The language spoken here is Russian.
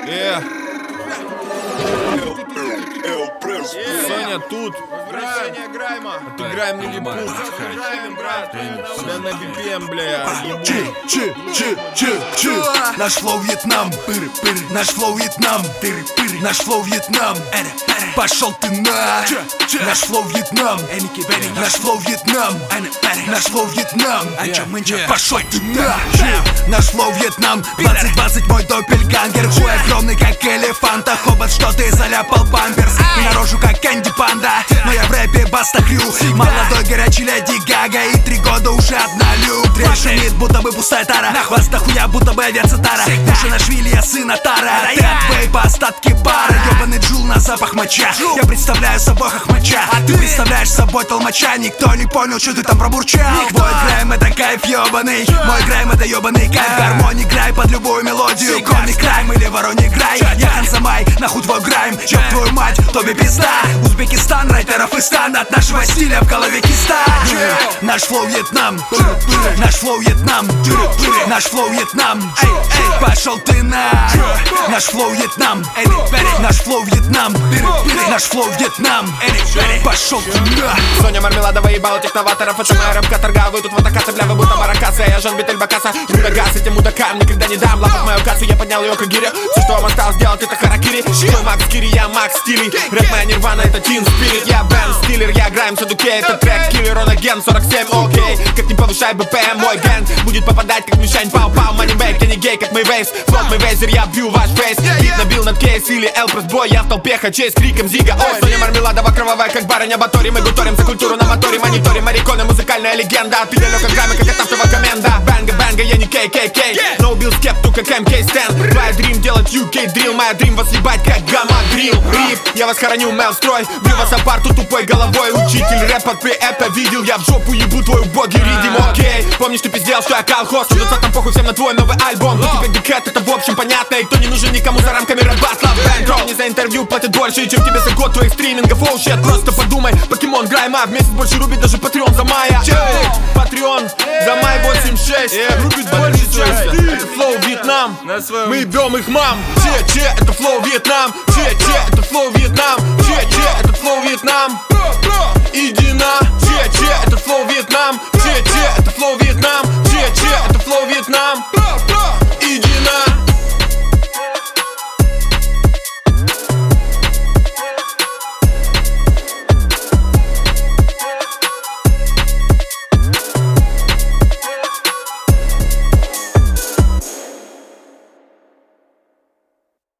Соня тут. Возвращение Грайма. А ты Грайм не липут. Грайм, брат. Себя на BPM, бля. Наш флоу Вьетнам, наш флоу Вьетнам, наш флоу Вьетнам. Пошел ты на. Наш флоу Вьетнам, наш флоу Вьетнам, наш флоу Вьетнам. Пошел ты на. Наш флоу Вьетнам, 2020 мой доппельгангер. Хуй огромный как элефанта, хобот, что ты заляпал бамперс. И на рожу как Кэнди Панда, но я в рэпе Баста Хрю. Молодой горячий Леди Гага, и 3 года уже однолюб. Трель шумит, будто бы пустая тара, вас дохуя, будто бы авиацитара. Нашвили, я сын Атара, ты от вейпа, остатки бара. Ёбаный джул на запах моча, я представляю собой хохмача, а ты представляешь собой толмача. Никто не понял, что ты там пробурчал. Мой Грайм это кайф ёбаный, мой Грайм это ёбаный кайф. Гармоний грай под любую мелодию, Коми Крайм или Вороний Грай. Я Хансамай, нахуй твой Грайм, ёб твою мать, Тоби пизда. Узбекистан, райтеров и стан, от нашего стиля в голове киста. Наш флоу Вьетнам, наш флоу Вьетнам, наш флоу Вьетнам. Пошел ты на. Наш флоу Вьетнам, наш флоу Вьетнам, наш флоу Вьетнам. Пошел ты на. Соня мармеладовая ебала техноваторов. Это моя рэп-каторга, вы тут в атакасе, бля, вы будто маракасы. Я Жан Битель Бакаса, жду газ этим мудакам. Никогда не дам лапать мою кассу, я поднял ее к гире. Все, что вам осталось делать, это харакири. Мой Макс Кири, я Макс Стилей. Рэп моя нирвана, это Тин Спирит. Я Бен Стиллер, я Грайм Садуке. Это трек Киллер, он агент 47, окей. Как не повышай БПМ, мой гэнг будет попадать как мишень. Пау-пау, манибэк, я не гей, как мой вейс. Флот мой вейзер, я бью ваш фейс. Бит набил над кейс или Элпресс бой. Я в толпе хачей с криком Зига. Ой, Соня мармеладова, кровавая, как барыня Батори. Мы гуторим за культуру на моторе, мониторим. Мариконы, музыкальная легенда. Ты далек от грамма, как от автовокоменда. Бэнга, я не KKK. No Bill Skeptu, как MK Stan. Твоя дрим делать UK дрил. Моя дрим вас ебать, как гамма дрил. Рип, я вас хороню, Мел строй. Бью вас апарту тупой головой. Учитель рэпа, ты это видел. Я в жопу ебу твою боги ридим, окей. Помнишь, ты пиздел, что я колхоз. В 20-м похуй всем на твой новый альбом. Но теперь декэт, это в общем понятно. И кто не нужен никому за рамками рэп-батла. Бэнкролл не за интервью платит больше, чем тебе за год твоих стримингов. Оу, щет, просто подумай. Покемон Грайма в месяц больше рубит даже Патреон за мая. Патреон за май 86 рубит больше, чем ты. Это флоу Вьетнам, мы ебем их мам. Че, это флоу Вьетнам. Че, это флоу Вьетнам. Че, это флоу Вьетнам. Иди на. Че, это флоу Вьетнам. Че, это флоу Вьетнам. Че, это флоу Вьетнам. Иди на.